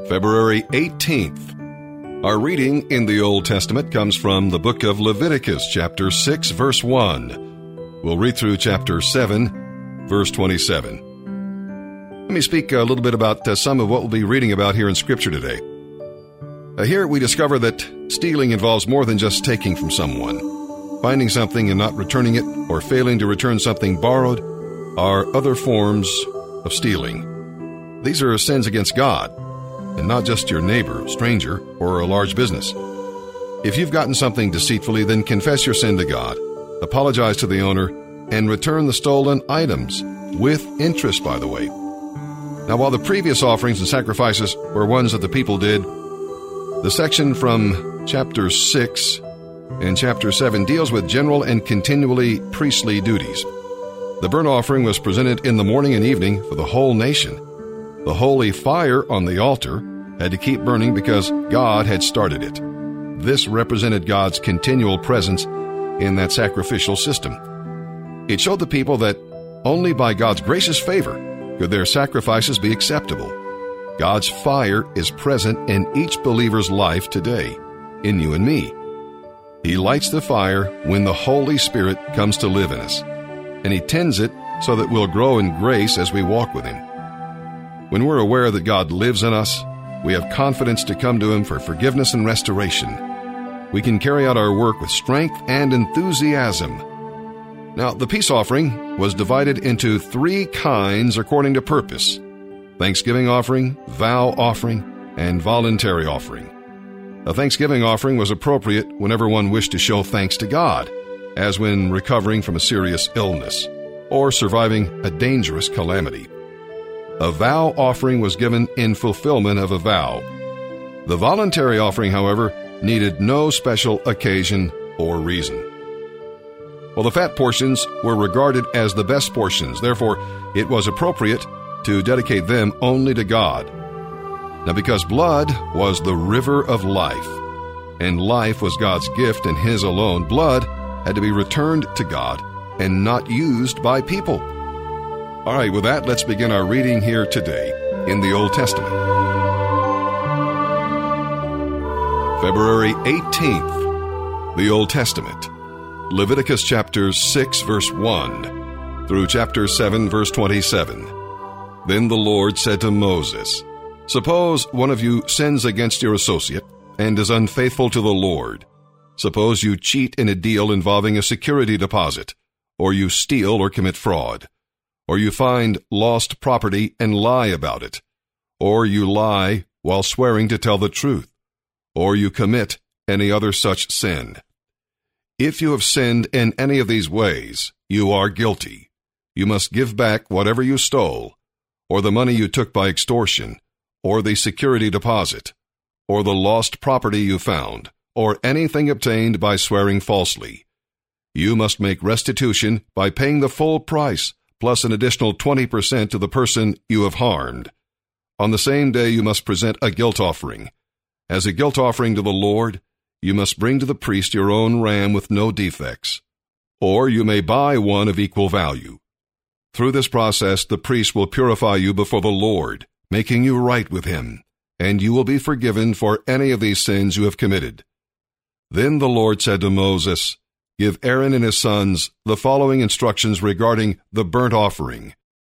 February 18th. Our reading in the Old Testament comes from the book of Leviticus, chapter 6, verse 1. We'll read through chapter 7, verse 27. Let me speak a little bit about some of what we'll be reading about here in Scripture today. Here we discover that stealing involves more than just taking from someone. Finding something and not returning it, or failing to return something borrowed, are other forms of stealing. These are sins against God, and not just your neighbor, stranger, or a large business. If you've gotten something deceitfully, then confess your sin to God, apologize to the owner, and return the stolen items, with interest, by the way. Now, while the previous offerings and sacrifices were ones that the people did, the section from chapter 6 and chapter 7 deals with general and continually priestly duties. The burnt offering was presented in the morning and evening for the whole nation. The holy fire on the altar had to keep burning because God had started it. This represented God's continual presence in that sacrificial system. It showed the people that only by God's gracious favor could their sacrifices be acceptable. God's fire is present in each believer's life today, in you and me. He lights the fire when the Holy Spirit comes to live in us, and He tends it so that we'll grow in grace as we walk with Him. When we're aware that God lives in us, we have confidence to come to Him for forgiveness and restoration. We can carry out our work with strength and enthusiasm. Now, the peace offering was divided into 3 kinds according to purpose: thanksgiving offering, vow offering, and voluntary offering. A thanksgiving offering was appropriate whenever one wished to show thanks to God, as when recovering from a serious illness or surviving a dangerous calamity. A vow offering was given in fulfillment of a vow. The voluntary offering, however, needed no special occasion or reason. Well, the fat portions were regarded as the best portions. Therefore, it was appropriate to dedicate them only to God. Now, because blood was the river of life, and life was God's gift and His alone, blood had to be returned to God and not used by people. All right, with that, let's begin our reading here today in the Old Testament. February 18th, the Old Testament. Leviticus chapter 6, verse 1 through chapter 7, verse 27. Then the Lord said to Moses, "Suppose one of you sins against your associate and is unfaithful to the Lord. Suppose you cheat in a deal involving a security deposit, or you steal or commit fraud, or you find lost property and lie about it, or you lie while swearing to tell the truth, or you commit any other such sin. If you have sinned in any of these ways, you are guilty. You must give back whatever you stole, or the money you took by extortion, or the security deposit, or the lost property you found, or anything obtained by swearing falsely. You must make restitution by paying the full price, plus an additional 20% to the person you have harmed. On the same day you must present a guilt offering. As a guilt offering to the Lord, you must bring to the priest your own ram with no defects, or you may buy one of equal value. Through this process, the priest will purify you before the Lord, making you right with Him, and you will be forgiven for any of these sins you have committed." Then the Lord said to Moses, "Give Aaron and his sons the following instructions regarding the burnt offering.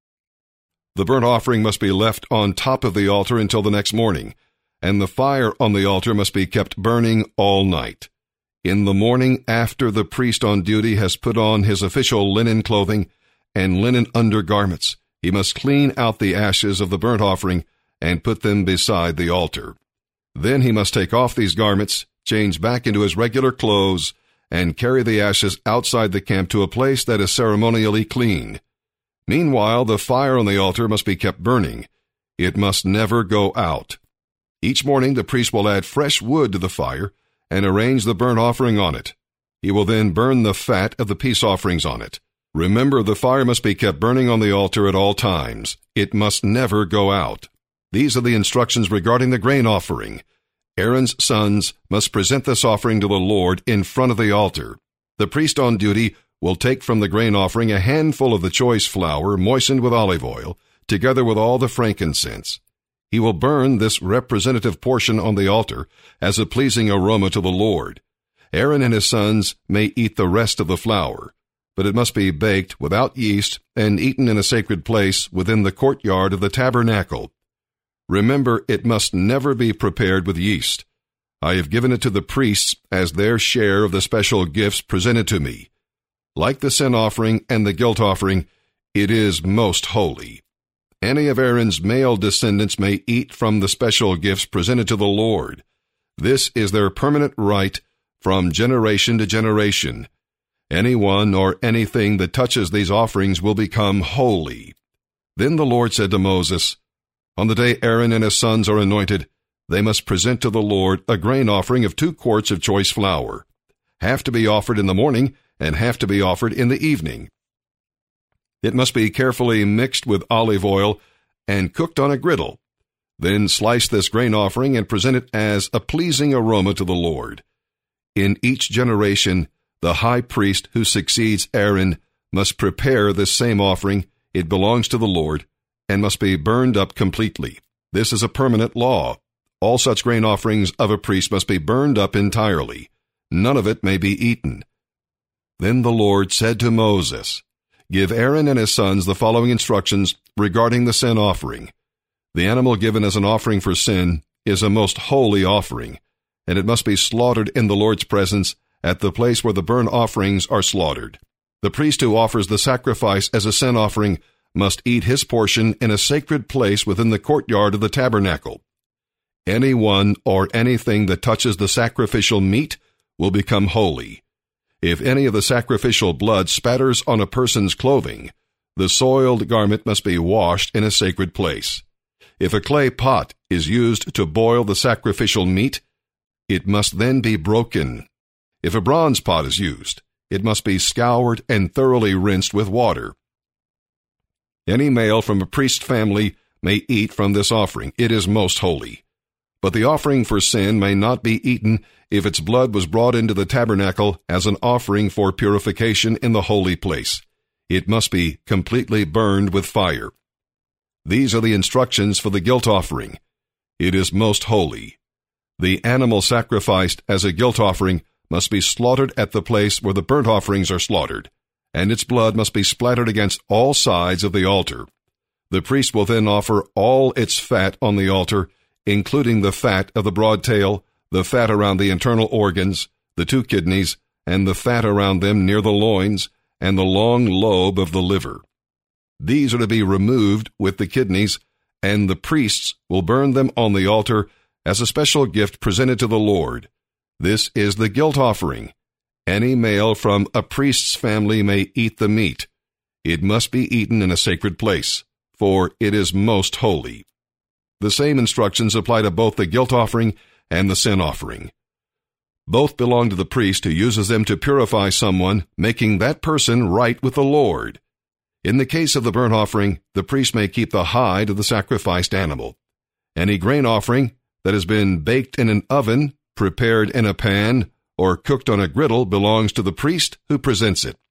The burnt offering must be left on top of the altar until the next morning, and the fire on the altar must be kept burning all night. In the morning, after the priest on duty has put on his official linen clothing and linen undergarments, he must clean out the ashes of the burnt offering and put them beside the altar. Then he must take off these garments, change back into his regular clothes, and carry the ashes outside the camp to a place that is ceremonially clean. Meanwhile, the fire on the altar must be kept burning. It must never go out. Each morning the priest will add fresh wood to the fire and arrange the burnt offering on it. He will then burn the fat of the peace offerings on it. Remember, the fire must be kept burning on the altar at all times. It must never go out. These are the instructions regarding the grain offering. Aaron's sons must present this offering to the Lord in front of the altar. The priest on duty will take from the grain offering a handful of the choice flour moistened with olive oil, together with all the frankincense. he will burn this representative portion on the altar as a pleasing aroma to the Lord. Aaron and his sons may eat the rest of the flour, but it must be baked without yeast and eaten in a sacred place within the courtyard of the tabernacle. Remember, it must never be prepared with yeast. I have given it to the priests as their share of the special gifts presented to me. Like the sin offering and the guilt offering, it is most holy. Any of Aaron's male descendants may eat from the special gifts presented to the Lord. This is their permanent right from generation to generation. Anyone or anything that touches these offerings will become holy. Then the Lord said to Moses, "On the day Aaron and his sons are anointed, they must present to the Lord a grain offering of 2 quarts of choice flour, half to be offered in the morning and half to be offered in the evening. It must be carefully mixed with olive oil and cooked on a griddle. Then slice this grain offering and present it as a pleasing aroma to the Lord. In each generation, the high priest who succeeds Aaron must prepare this same offering. It belongs to the Lord and must be burned up completely. This is a permanent law. All such grain offerings of a priest must be burned up entirely. None of it may be eaten." Then the Lord said to Moses, "Give Aaron and his sons the following instructions regarding the sin offering. The animal given as an offering for sin is a most holy offering, and it must be slaughtered in the Lord's presence at the place where the burnt offerings are slaughtered. The priest who offers the sacrifice as a sin offering must eat his portion in a sacred place within the courtyard of the tabernacle. Anyone or anything that touches the sacrificial meat will become holy. If any of the sacrificial blood spatters on a person's clothing, the soiled garment must be washed in a sacred place. If a clay pot is used to boil the sacrificial meat, it must then be broken. If a bronze pot is used, it must be scoured and thoroughly rinsed with water. Any male from a priest's family may eat from this offering. It is most holy. But the offering for sin may not be eaten if its blood was brought into the tabernacle as an offering for purification in the holy place. It must be completely burned with fire. These are the instructions for the guilt offering. It is most holy. The animal sacrificed as a guilt offering must be slaughtered at the place where the burnt offerings are slaughtered, and its blood must be splattered against all sides of the altar. The priest will then offer all its fat on the altar, including the fat of the broad tail, the fat around the internal organs, the 2 kidneys, and the fat around them near the loins, and the long lobe of the liver. These are to be removed with the kidneys, and the priests will burn them on the altar as a special gift presented to the Lord. This is the guilt offering. Any male from a priest's family may eat the meat. It must be eaten in a sacred place, for it is most holy. The same instructions apply to both the guilt offering and the sin offering. Both belong to the priest who uses them to purify someone, making that person right with the Lord. In the case of the burnt offering, the priest may keep the hide of the sacrificed animal. Any grain offering that has been baked in an oven, prepared in a pan, or cooked on a griddle belongs to the priest who presents it.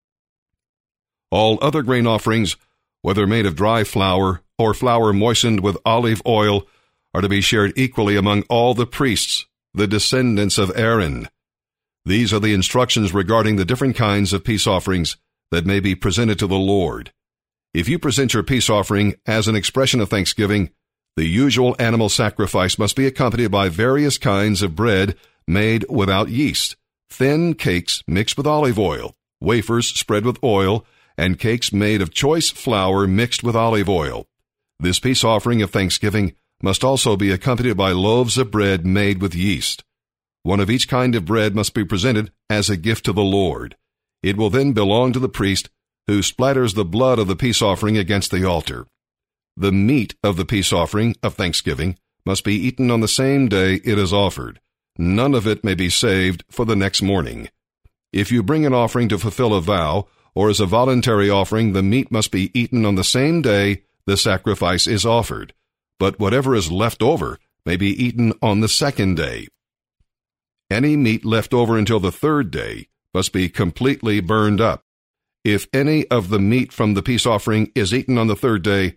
All other grain offerings, whether made of dry flour or flour moistened with olive oil, are to be shared equally among all the priests, the descendants of Aaron. These are the instructions regarding the different kinds of peace offerings that may be presented to the Lord. If you present your peace offering as an expression of thanksgiving, the usual animal sacrifice must be accompanied by various kinds of bread made without yeast, thin cakes mixed with olive oil, wafers spread with oil, and cakes made of choice flour mixed with olive oil. This peace offering of thanksgiving must also be accompanied by loaves of bread made with yeast. One of each kind of bread must be presented as a gift to the Lord. It will then belong to the priest, who splatters the blood of the peace offering against the altar. The meat of the peace offering of thanksgiving must be eaten on the same day it is offered. None of it may be saved for the next morning. If you bring an offering to fulfill a vow, or as a voluntary offering, the meat must be eaten on the same day the sacrifice is offered, but whatever is left over may be eaten on the second day. Any meat left over until the third day must be completely burned up. If any of the meat from the peace offering is eaten on the third day,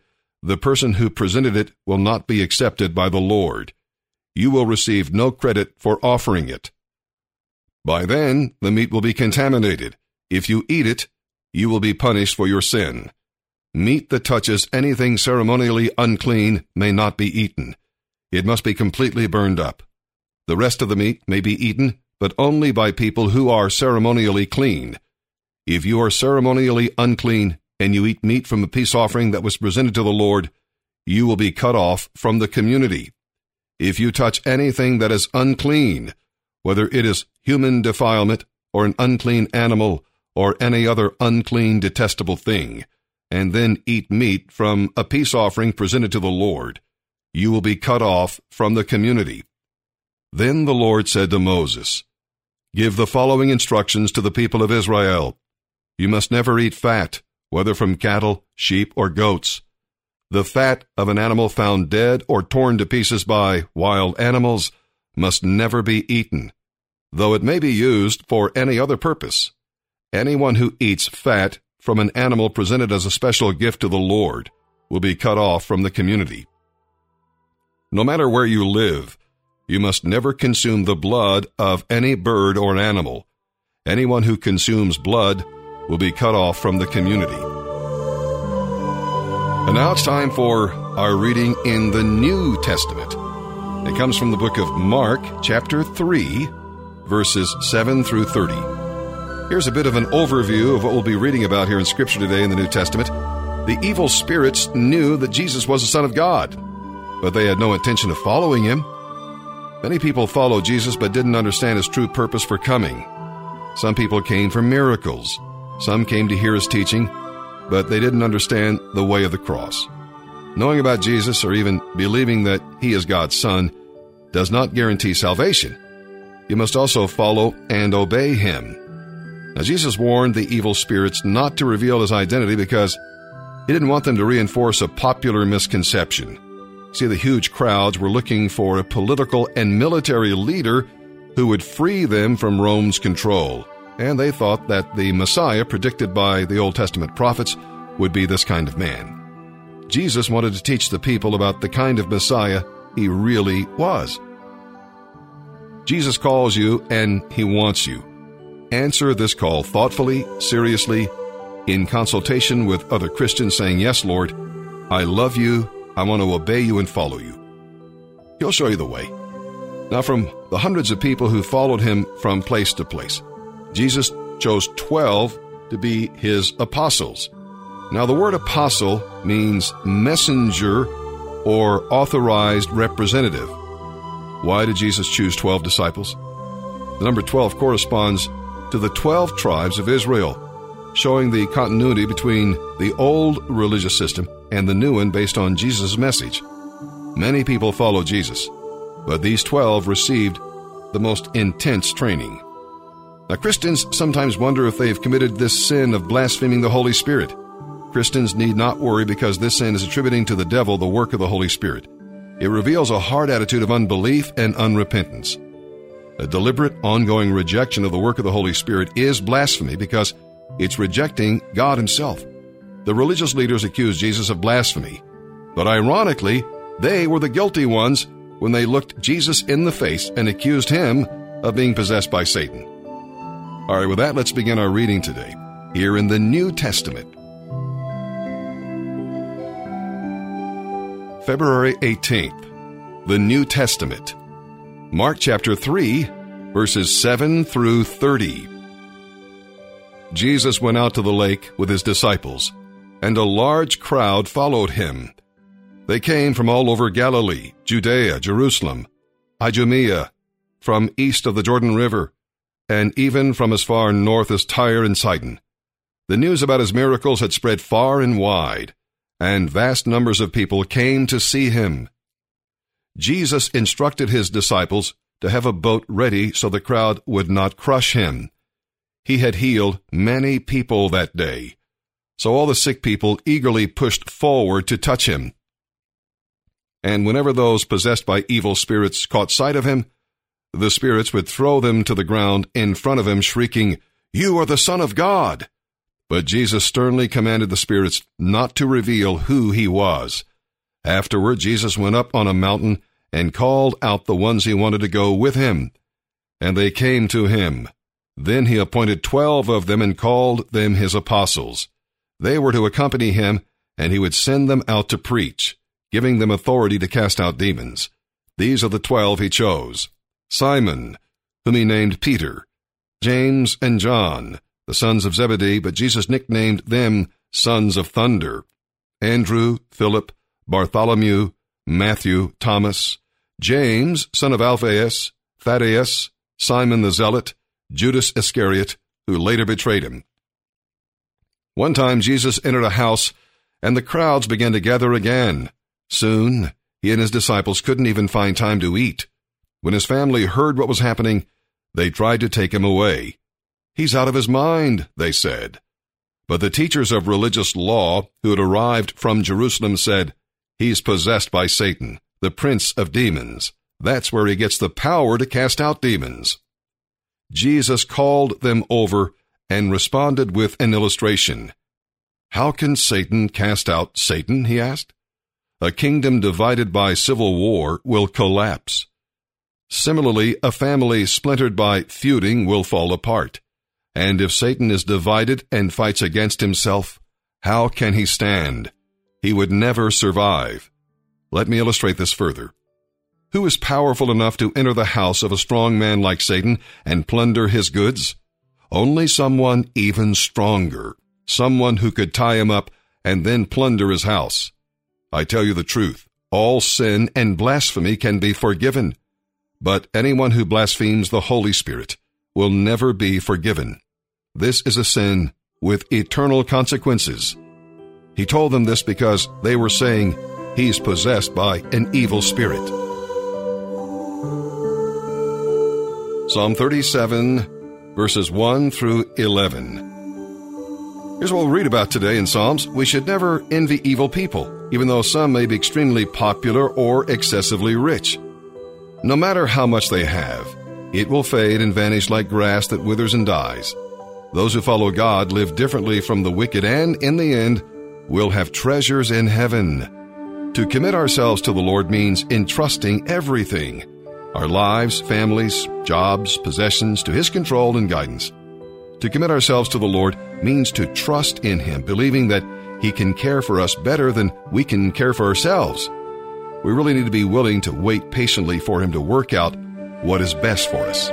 the person who presented it will not be accepted by the Lord. You will receive no credit for offering it. By then, the meat will be contaminated. If you eat it, you will be punished for your sin. Meat that touches anything ceremonially unclean may not be eaten. It must be completely burned up. The rest of the meat may be eaten, but only by people who are ceremonially clean. If you are ceremonially unclean and you eat meat from a peace offering that was presented to the Lord, you will be cut off from the community. If you touch anything that is unclean, whether it is human defilement or an unclean animal or any other unclean, detestable thing, and then eat meat from a peace offering presented to the Lord, you will be cut off from the community. Then the Lord said to Moses, "Give the following instructions to the people of Israel. You must never eat fat, whether from cattle, sheep, or goats. The fat of an animal found dead or torn to pieces by wild animals must never be eaten, though it may be used for any other purpose. Anyone who eats fat from an animal presented as a special gift to the Lord will be cut off from the community. No matter where you live, you must never consume the blood of any bird or animal. Anyone who consumes blood will be cut off from the community." And now it's time for our reading in the New Testament. It comes from the book of Mark, chapter 3, verses 7 through 30. Here's a bit of an overview of what we'll be reading about here in Scripture today in the New Testament. The evil spirits knew that Jesus was the Son of God, but they had no intention of following him. Many people followed Jesus but didn't understand his true purpose for coming. Some people came for miracles. Some came to hear his teaching, but they didn't understand the way of the cross. Knowing about Jesus or even believing that he is God's Son does not guarantee salvation. You must also follow and obey him. Now, Jesus warned the evil spirits not to reveal his identity because he didn't want them to reinforce a popular misconception. See, the huge crowds were looking for a political and military leader who would free them from Rome's control, and they thought that the Messiah predicted by the Old Testament prophets would be this kind of man. Jesus wanted to teach the people about the kind of Messiah he really was. Jesus calls you, and he wants you. Answer this call thoughtfully, seriously, in consultation with other Christians, saying, "Yes, Lord, I love you. I want to obey you and follow you." He'll show you the way. Now, from the hundreds of people who followed him from place to place, Jesus chose 12 to be his apostles. Now, the word apostle means messenger or authorized representative. Why did Jesus choose 12 disciples? The number 12 corresponds to the 12 tribes of Israel, showing the continuity between the old religious system and the new one based on Jesus' message. Many people follow Jesus, but these 12 received the most intense training. Now, Christians sometimes wonder if they've committed this sin of blaspheming the Holy Spirit. Christians need not worry because this sin is attributing to the devil the work of the Holy Spirit. It reveals a hard attitude of unbelief and unrepentance. A deliberate, ongoing rejection of the work of the Holy Spirit is blasphemy because it's rejecting God himself. The religious leaders accused Jesus of blasphemy, but ironically, they were the guilty ones when they looked Jesus in the face and accused him of being possessed by Satan. All right, with that, let's begin our reading today, here in the New Testament. February 18th, the New Testament. Mark chapter 3, verses 7 through 30. Jesus went out to the lake with his disciples, and a large crowd followed him. They came from all over Galilee, Judea, Jerusalem, Idumea, from east of the Jordan River, and even from as far north as Tyre and Sidon. The news about his miracles had spread far and wide, and vast numbers of people came to see him. Jesus instructed his disciples to have a boat ready so the crowd would not crush him. He had healed many people that day, so all the sick people eagerly pushed forward to touch him. And whenever those possessed by evil spirits caught sight of him, the spirits would throw them to the ground in front of him, shrieking, "You are the Son of God!" But Jesus sternly commanded the spirits not to reveal who he was. Afterward, Jesus went up on a mountain and called out the ones he wanted to go with him, and they came to him. Then he appointed 12 of them and called them his apostles. They were to accompany him, and he would send them out to preach, giving them authority to cast out demons. These are the 12 he chose: Simon, whom he named Peter, James and John, the sons of Zebedee, but Jesus nicknamed them sons of thunder, Andrew, Philip, Bartholomew, Matthew, Thomas, James, son of Alphaeus, Thaddeus, Simon the Zealot, Judas Iscariot, who later betrayed him. One time Jesus entered a house, and the crowds began to gather again. Soon, he and his disciples couldn't even find time to eat. When his family heard what was happening, they tried to take him away. "He's out of his mind," they said. But the teachers of religious law who had arrived from Jerusalem said, "He's possessed by Satan, the prince of demons. That's where he gets the power to cast out demons." Jesus called them over and responded with an illustration. "How can Satan cast out Satan?" he asked. "A kingdom divided by civil war will collapse. Similarly, a family splintered by feuding will fall apart. And if Satan is divided and fights against himself, how can he stand? He would never survive." Let me illustrate this further. Who is powerful enough to enter the house of a strong man like Satan and plunder his goods? Only someone even stronger, someone who could tie him up and then plunder his house. I tell you the truth, all sin and blasphemy can be forgiven, but anyone who blasphemes the Holy Spirit will never be forgiven. This is a sin with eternal consequences. He told them this because they were saying he's possessed by an evil spirit. Psalm 37, verses 1 through 11. Here's what we'll read about today in Psalms. We should never envy evil people, even though some may be extremely popular or excessively rich. No matter how much they have, it will fade and vanish like grass that withers and dies. Those who follow God live differently from the wicked and, in the end, will have treasures in heaven. To commit ourselves to the Lord means entrusting everything, our lives, families, jobs, possessions, to His control and guidance. To commit ourselves to the Lord means to trust in Him, believing that He can care for us better than we can care for ourselves. We really need to be willing to wait patiently for Him to work out what is best for us.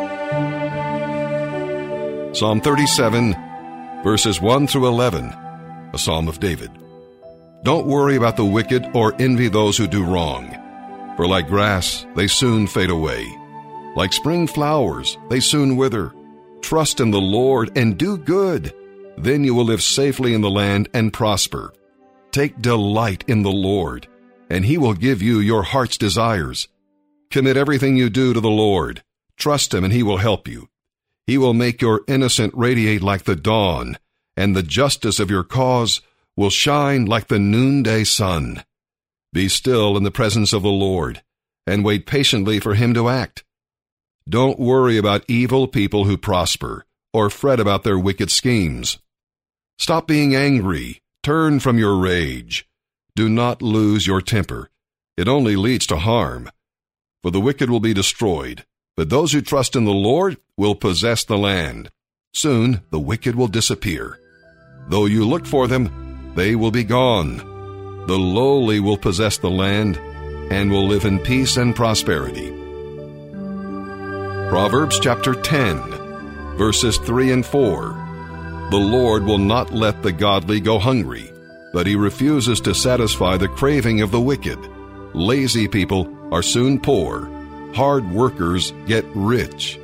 Psalm 37, verses 1 through 11, a Psalm of David. Don't worry about the wicked or envy those who do wrong, for like grass, they soon fade away. Like spring flowers, they soon wither. Trust in the Lord and do good. Then you will live safely in the land and prosper. Take delight in the Lord, and He will give you your heart's desires. Commit everything you do to the Lord. Trust Him, and He will help you. He will make your innocence radiate like the dawn, and the justice of your cause will shine like the noonday sun. Be still in the presence of the Lord, and wait patiently for Him to act. Don't worry about evil people who prosper, or fret about their wicked schemes. Stop being angry. Turn from your rage. Do not lose your temper. It only leads to harm. For the wicked will be destroyed, but those who trust in the Lord will possess the land. Soon the wicked will disappear. Though you look for them, they will be gone. The lowly will possess the land and will live in peace and prosperity. Proverbs chapter 10, verses 3 and 4. The Lord will not let the godly go hungry, but He refuses to satisfy the craving of the wicked. Lazy people are soon poor. Hard workers get rich.